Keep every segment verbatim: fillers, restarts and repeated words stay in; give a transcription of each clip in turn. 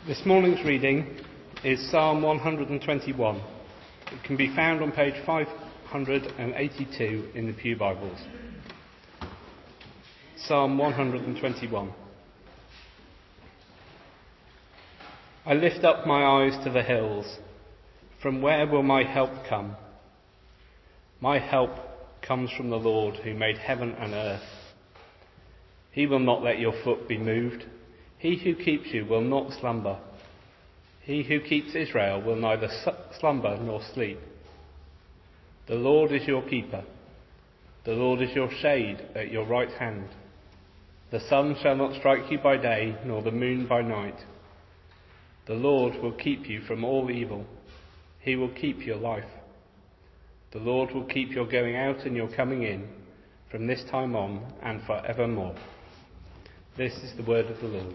This morning's reading is Psalm one hundred twenty-one. It can be found on page five hundred eighty-two in the Pew Bibles. Psalm one hundred twenty-one. I lift up my eyes to the hills. From where will my help come? My help comes from the Lord who made heaven and earth. He will not let your foot be moved. He who keeps you will not slumber. He who keeps Israel will neither slumber nor sleep. The Lord is your keeper. The Lord is your shade at your right hand. The sun shall not strike you by day, nor the moon by night. The Lord will keep you from all evil. He will keep your life. The Lord will keep your going out and your coming in from this time on and forevermore. This is the word of the Lord.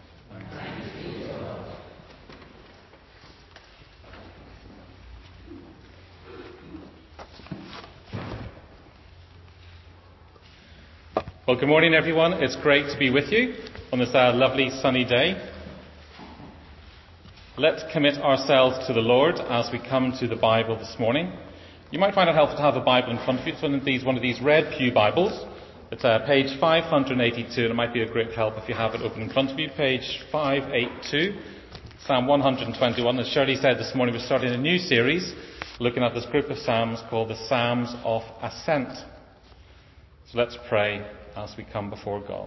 Well, good morning, everyone. It's great to be with you on this uh, lovely sunny day. Let's commit ourselves to the Lord as we come to the Bible this morning. You might find it helpful to have a Bible in front of you. It's one of these, one of these red Pew Bibles. It's uh, page five hundred eighty-two, and it might be a great help if you have it open in front of you. Page five eighty-two, Psalm one hundred twenty-one. As Shirley said this morning, we're starting a new series looking at this group of Psalms called the Psalms of Ascent. So let's pray as we come before God.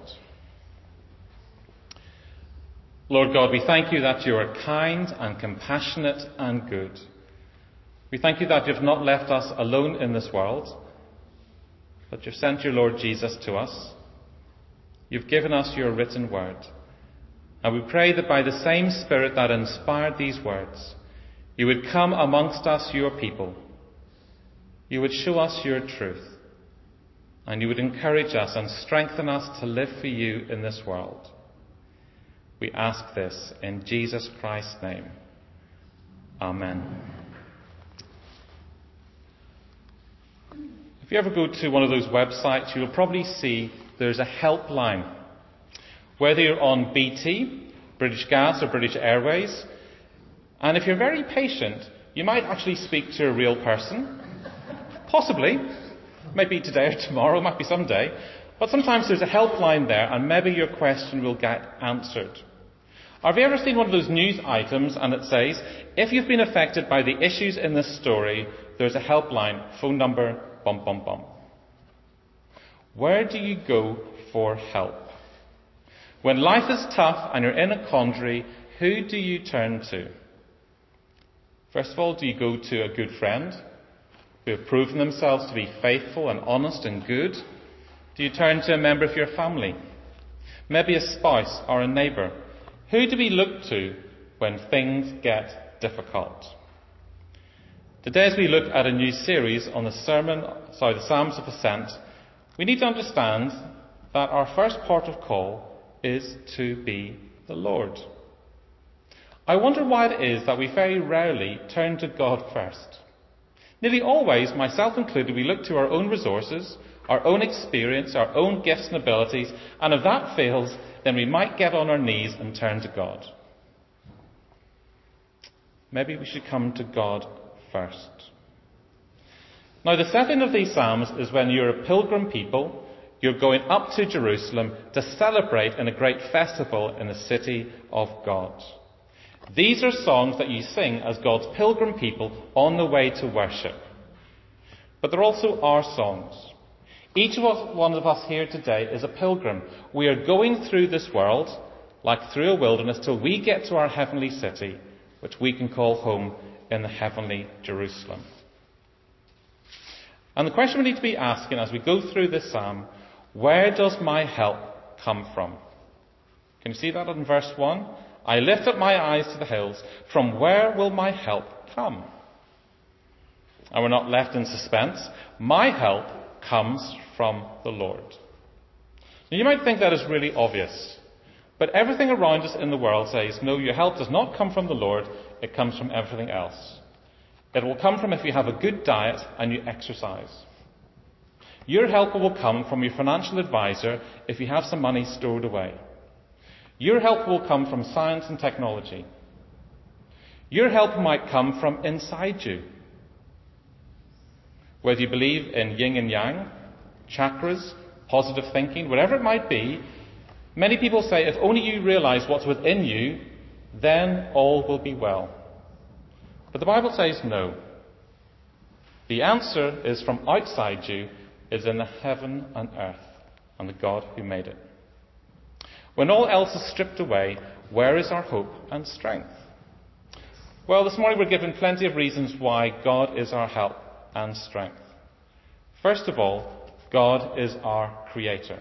Lord God, we thank you that you are kind and compassionate and good. We thank you that you have not left us alone in this world, but you've sent your Lord Jesus to us. You've given us your written word. And we pray that by the same Spirit that inspired these words, you would come amongst us, your people. You would show us your truth. And you would encourage us and strengthen us to live for you in this world. We ask this in Jesus Christ's name. Amen. If you ever go to one of those websites, you'll probably see there's a helpline. Whether you're on B T, British Gas or British Airways, and if you're very patient, you might actually speak to a real person. Possibly. Might be today or tomorrow, might be someday. But sometimes there's a helpline there and maybe your question will get answered. Or have you ever seen one of those news items and it says, if you've been affected by the issues in this story, there's a helpline, phone number, bum bum bum. Where do you go for help? When life is tough and you're in a quandary, who do you turn to? First of all, do you go to a good friend who have proven themselves to be faithful and honest and good? Do you turn to a member of your family? Maybe a spouse or a neighbour? Who do we look to when things get difficult? Today, as we look at a new series on the sermon, sorry, the Psalms of Ascent, we need to understand that our first port of call is to be the Lord. I wonder why it is that we very rarely turn to God first. Nearly always, myself included, we look to our own resources, our own experience, our own gifts and abilities, and if that fails, then we might get on our knees and turn to God. Maybe we should come to God first. Now, the setting of these Psalms is when you're a pilgrim people, you're going up to Jerusalem to celebrate in a great festival in the city of God. These are songs that you sing as God's pilgrim people on the way to worship. But they're also our songs. Each of us, one of us here today is a pilgrim. We are going through this world, like through a wilderness, till we get to our heavenly city, which we can call home in the heavenly Jerusalem. And the question we need to be asking as we go through this psalm, where does my help come from? Can you see that in verse one? I lift up my eyes to the hills. From where will my help come? And we're not left in suspense. My help comes from the Lord. Now, you might think that is really obvious. But everything around us in the world says, no, your help does not come from the Lord. It comes from everything else. It will come from if you have a good diet and you exercise. Your help will come from your financial advisor if you have some money stored away. Your help will come from science and technology. Your help might come from inside you. Whether you believe in yin and yang, chakras, positive thinking, whatever it might be, many people say if only you realize what's within you, then all will be well. But the Bible says no. The answer is from outside you, is in the heaven and earth, and the God who made it. When all else is stripped away, where is our hope and strength? Well, this morning we're given plenty of reasons why God is our help and strength. First of all, God is our Creator.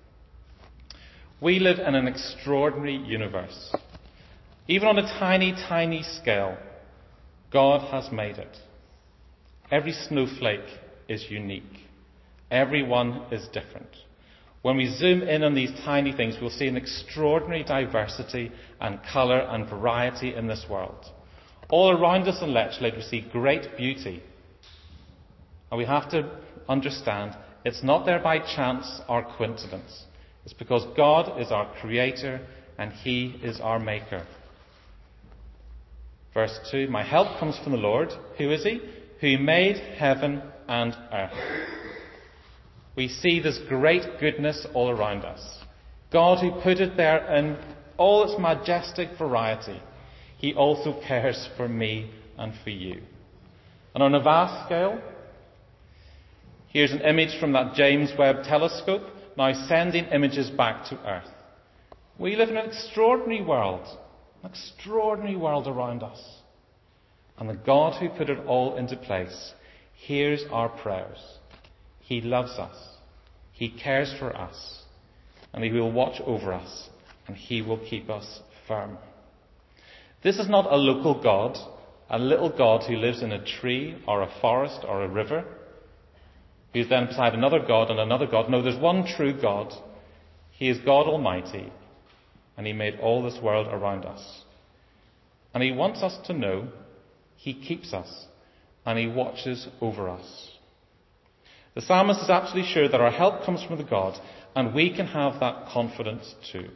We live in an extraordinary universe. Even on a tiny, tiny scale, God has made it. Every snowflake is unique. Everyone is different. When we zoom in on these tiny things, we'll see an extraordinary diversity and colour and variety in this world. All around us in Lechlade we see great beauty. And we have to understand it's not there by chance or coincidence. It's because God is our Creator and He is our Maker. Verse two, my help comes from the Lord. Who is He? Who made heaven and earth. We see this great goodness all around us. God who put it there in all its majestic variety. He also cares for me and for you. And on a vast scale, here's an image from that James Webb telescope, now sending images back to Earth. We live in an extraordinary world, an extraordinary world around us. And the God who put it all into place hears our prayers. He loves us. He cares for us. And He will watch over us. And He will keep us firm. This is not a local God, a little God who lives in a tree or a forest or a river, who's then beside another God and another God. No, there's one true God. He is God Almighty. And He made all this world around us. And He wants us to know He keeps us. And He watches over us. The psalmist is absolutely sure that our help comes from the God, and we can have that confidence too.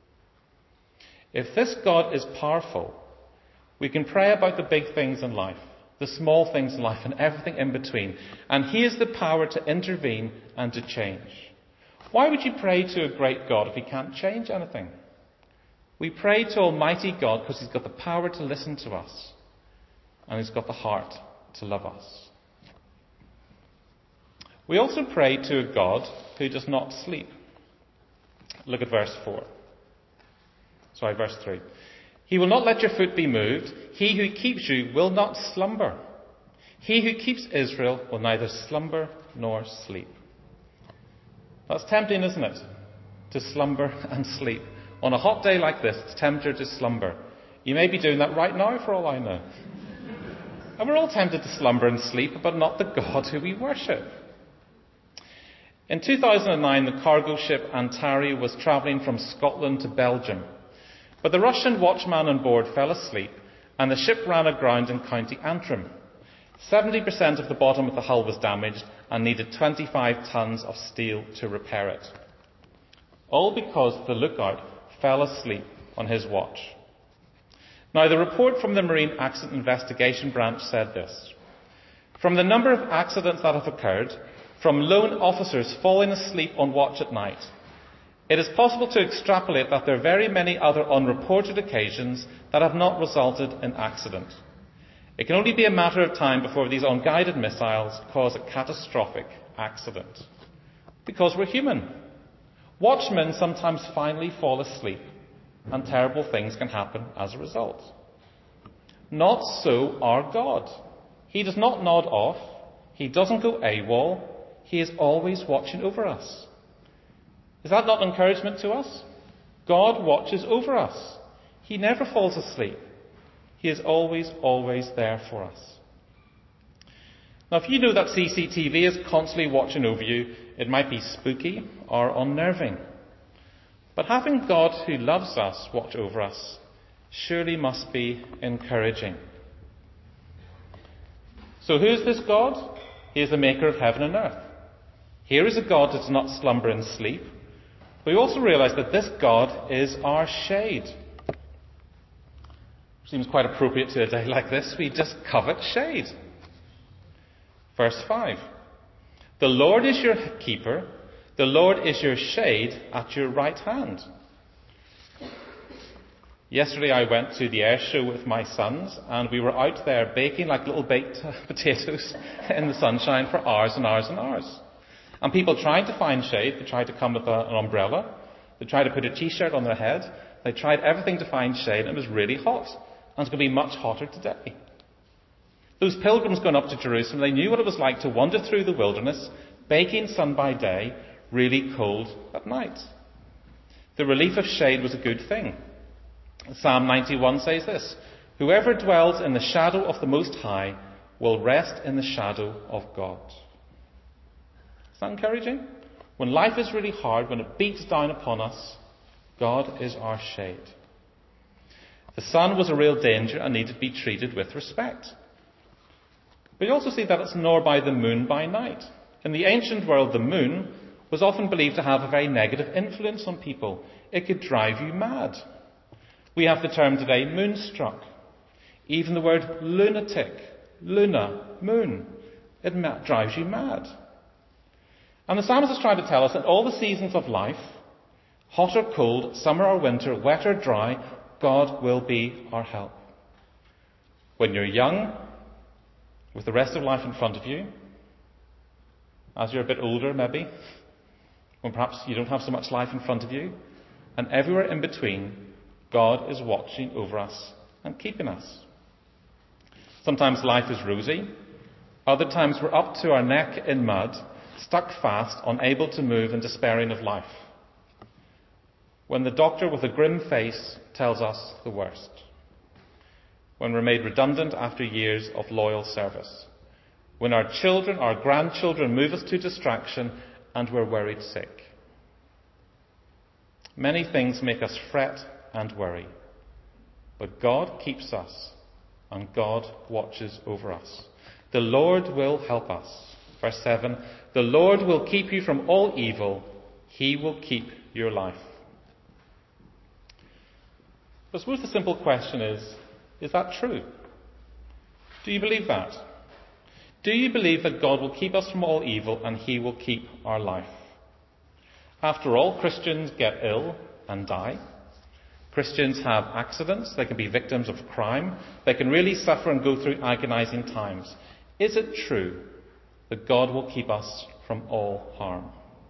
If this God is powerful, we can pray about the big things in life, the small things in life, and everything in between. And He has the power to intervene and to change. Why would you pray to a great God if He can't change anything? We pray to Almighty God because He's got the power to listen to us, and He's got the heart to love us. We also pray to a God who does not sleep. Look at verse four. Sorry, verse three. He will not let your foot be moved. He who keeps you will not slumber. He who keeps Israel will neither slumber nor sleep. That's tempting, isn't it? To slumber and sleep. On a hot day like this, it's tempting to slumber. You may be doing that right now, for all I know. And we're all tempted to slumber and sleep, but not the God who we worship. In two thousand nine, the cargo ship Antares was travelling from Scotland to Belgium. But the Russian watchman on board fell asleep, and the ship ran aground in County Antrim. seventy percent of the bottom of the hull was damaged and needed twenty-five tons of steel to repair it. All because the lookout fell asleep on his watch. Now, the report from the Marine Accident Investigation Branch said this. From the number of accidents that have occurred, from lone officers falling asleep on watch at night, it is possible to extrapolate that there are very many other unreported occasions that have not resulted in accident. It can only be a matter of time before these unguided missiles cause a catastrophic accident. Because we're human. Watchmen sometimes finally fall asleep, and terrible things can happen as a result. Not so our God. He does not nod off. He doesn't go AWOL. He is always watching over us. Is that not encouragement to us? God watches over us. He never falls asleep. He is always, always there for us. Now, if you know that C C T V is constantly watching over you, it might be spooky or unnerving. But having God who loves us watch over us surely must be encouraging. So who is this God? He is the maker of heaven and earth. Here is a God that does not slumber and sleep. But we also realise that this God is our shade. Seems quite appropriate to a day like this. We just covet shade. Verse five. The Lord is your keeper. The Lord is your shade at your right hand. Yesterday I went to the air show with my sons, and we were out there baking like little baked potatoes in the sunshine for hours and hours and hours. And people tried to find shade. They tried to come with a, an umbrella. They tried to put a t-shirt on their head. They tried everything to find shade, and it was really hot. And it's going to be much hotter today. Those pilgrims going up to Jerusalem, they knew what it was like to wander through the wilderness, baking sun by day, really cold at night. The relief of shade was a good thing. Psalm ninety-one says this: whoever dwells in the shadow of the Most High will rest in the shadow of God. Is that encouraging? When life is really hard, when it beats down upon us, God is our shade. The sun was a real danger and needed to be treated with respect. But you also see that it's nor by the moon by night. In the ancient world, the moon was often believed to have a very negative influence on people. It could drive you mad. We have the term today, moonstruck. Even the word lunatic, luna, moon, it ma- drives you mad. And the psalmist is trying to tell us that all the seasons of life, hot or cold, summer or winter, wet or dry, God will be our help. When you're young, with the rest of life in front of you, as you're a bit older maybe, when perhaps you don't have so much life in front of you, and everywhere in between, God is watching over us and keeping us. Sometimes life is rosy. Other times we're up to our neck in mud, stuck fast, unable to move and despairing of life. When the doctor with a grim face tells us the worst. When we're made redundant after years of loyal service. When our children, our grandchildren move us to distraction and we're worried sick. Many things make us fret and worry. But God keeps us and God watches over us. The Lord will help us. Verse seven, the Lord will keep you from all evil. He will keep your life. I suppose the simple question is, is that true? Do you believe that? Do you believe that God will keep us from all evil and He will keep our life? After all, Christians get ill and die. Christians have accidents. They can be victims of crime. They can really suffer and go through agonizing times. Is it true that God will keep us from all harm?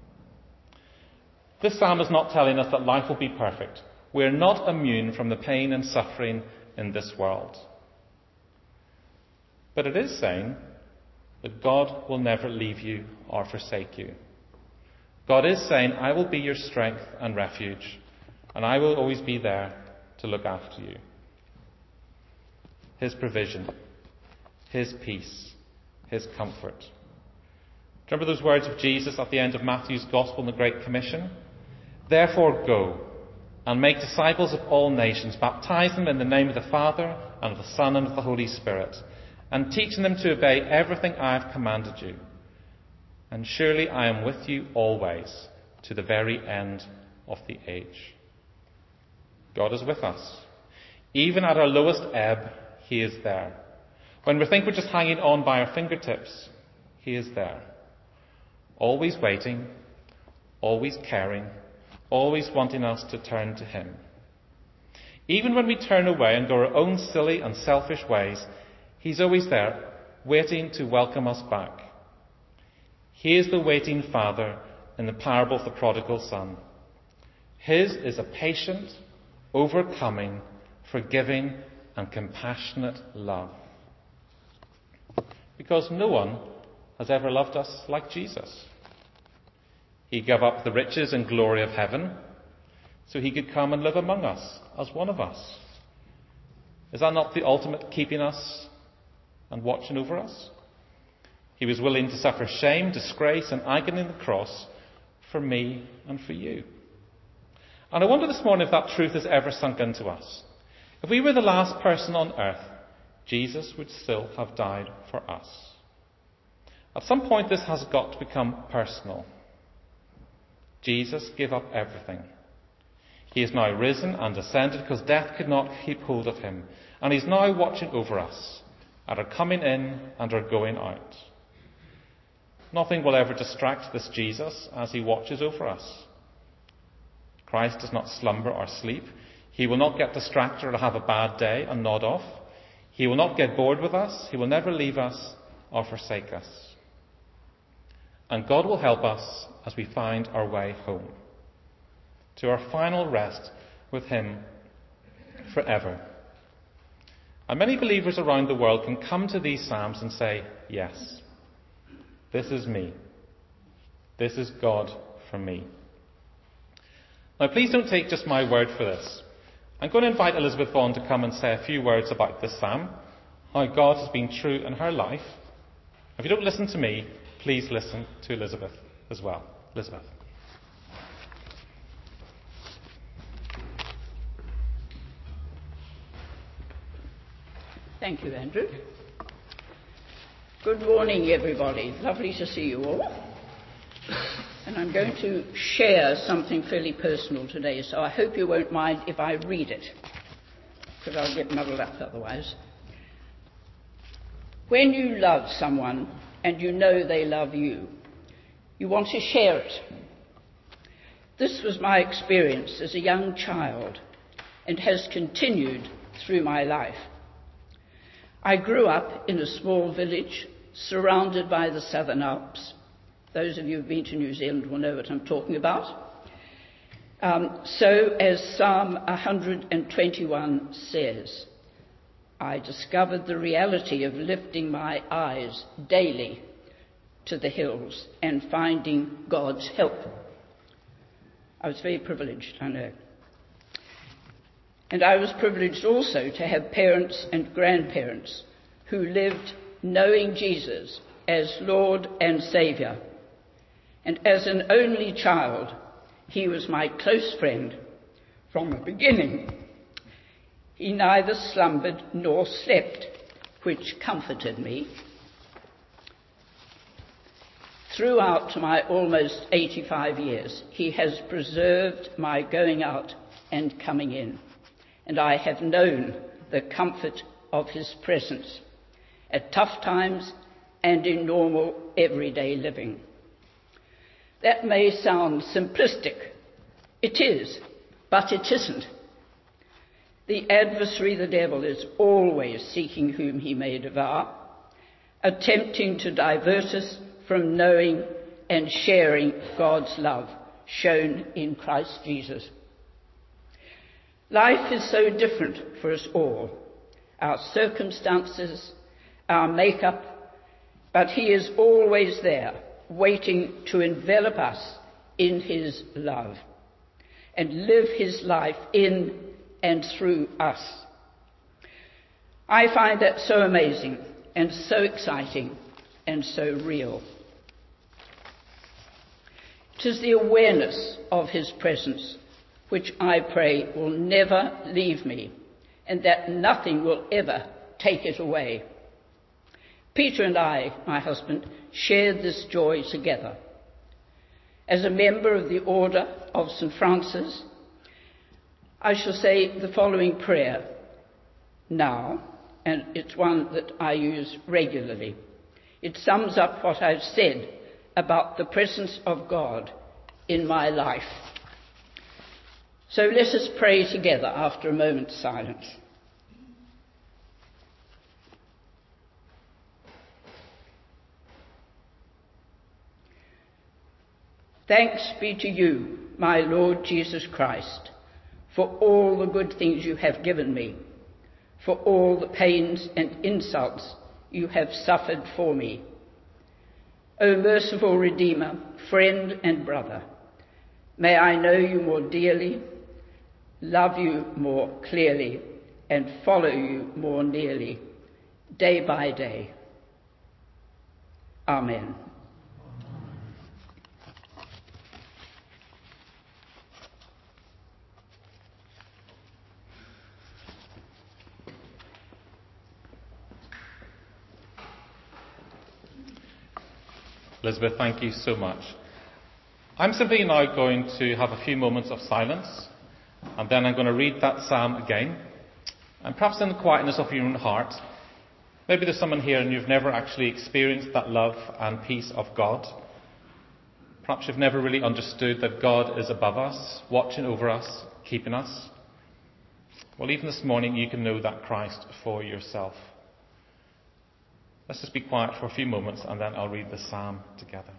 This psalm is not telling us that life will be perfect. We're not immune from the pain and suffering in this world. But it is saying that God will never leave you or forsake you. God is saying, I will be your strength and refuge, and I will always be there to look after you. His provision, His peace, His comfort. Remember those words of Jesus at the end of Matthew's Gospel in the Great Commission? Therefore go and make disciples of all nations, baptize them in the name of the Father and of the Son and of the Holy Spirit, and teaching them to obey everything I have commanded you. And surely I am with you always, to the very end of the age. God is with us. Even at our lowest ebb, He is there. When we think we're just hanging on by our fingertips, He is there. Always waiting, always caring, always wanting us to turn to Him. Even when we turn away and go our own silly and selfish ways, He's always there, waiting to welcome us back. He is the waiting Father in the parable of the prodigal son. His is a patient, overcoming, forgiving, and compassionate love. Because no one has ever loved us like Jesus. He gave up the riches and glory of heaven so He could come and live among us as one of us. Is that not the ultimate keeping us and watching over us? He was willing to suffer shame, disgrace, and agony on the cross for me and for you. And I wonder this morning if that truth has ever sunk into us. If we were the last person on earth, Jesus would still have died for us. At some point this has got to become personal. Jesus gave up everything. He is now risen and ascended because death could not keep hold of him. And he's now watching over us at our coming in and our going out. Nothing will ever distract this Jesus as he watches over us. Christ does not slumber or sleep. He will not get distracted or have a bad day and nod off. He will not get bored with us. He will never leave us or forsake us. And God will help us as we find our way home, to our final rest with him forever. And many believers around the world can come to these Psalms and say, yes, this is me. This is God for me. Now please don't take just my word for this. I'm going to invite Elizabeth Vaughan to come and say a few words about this psalm, how God has been true in her life. If you don't listen to me, please listen to Elizabeth as well. Elizabeth. Thank you, Andrew. Good morning, everybody. Lovely to see you all. And I'm going to share something fairly personal today, so I hope you won't mind if I read it, because I'll get muddled up otherwise. When you love someone and you know they love you, you want to share it. This was my experience as a young child and has continued through my life. I grew up in a small village surrounded by the Southern Alps. Those of you who've been to New Zealand will know what I'm talking about. Um, so, as Psalm one hundred twenty-one says, I discovered the reality of lifting my eyes daily to the hills and finding God's help. I was very privileged, I know. And I was privileged also to have parents and grandparents who lived knowing Jesus as Lord and Saviour. And as an only child, he was my close friend from the beginning. He neither slumbered nor slept, which comforted me. Throughout my almost eighty-five years, he has preserved my going out and coming in, and I have known the comfort of his presence at tough times and in normal everyday living. That may sound simplistic. It is, but it isn't. The adversary, the devil, is always seeking whom he may devour, attempting to divert us from knowing and sharing God's love shown in Christ Jesus. Life is so different for us all, our circumstances, our makeup, but he is always there, waiting to envelop us in his love and live his life in and through us. I find that so amazing and so exciting and so real. It is the awareness of his presence which I pray will never leave me, and that nothing will ever take it away. Peter and I, my husband, shared this joy together. As a member of the Order of Saint Francis, I shall say the following prayer now, and it's one that I use regularly. It sums up what I've said about the presence of God in my life. So let us pray together after a moment's silence. Thanks be to you, my Lord Jesus Christ, for all the good things you have given me, for all the pains and insults you have suffered for me. O merciful Redeemer, friend and brother, may I know you more dearly, love you more clearly, and follow you more nearly, day by day. Amen. Elizabeth, thank you so much. I'm simply now going to have a few moments of silence, and then I'm going to read that psalm again. And perhaps in the quietness of your own heart, maybe there's someone here and you've never actually experienced that love and peace of God. Perhaps you've never really understood that God is above us, watching over us, keeping us. Well, even this morning you can know that Christ for yourself. Let's just be quiet for a few moments and then I'll read the psalm together.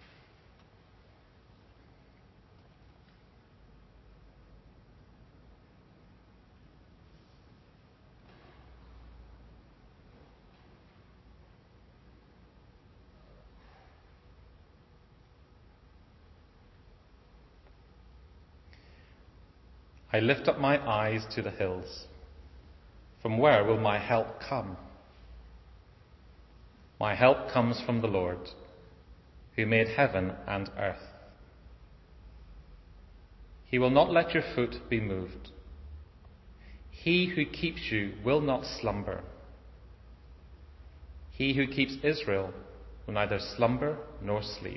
I lift up my eyes to the hills. From where will my help come? My help comes from the Lord, who made heaven and earth. He will not let your foot be moved. He who keeps you will not slumber. He who keeps Israel will neither slumber nor sleep.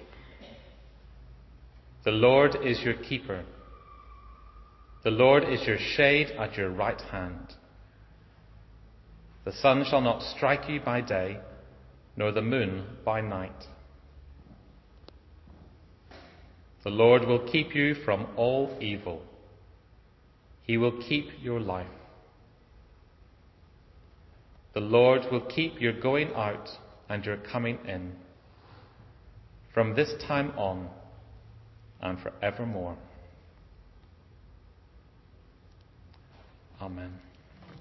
The Lord is your keeper. The Lord is your shade at your right hand. The sun shall not strike you by day, nor the moon by night. The Lord will keep you from all evil. He will keep your life. The Lord will keep your going out and your coming in, from this time on and forevermore. Amen.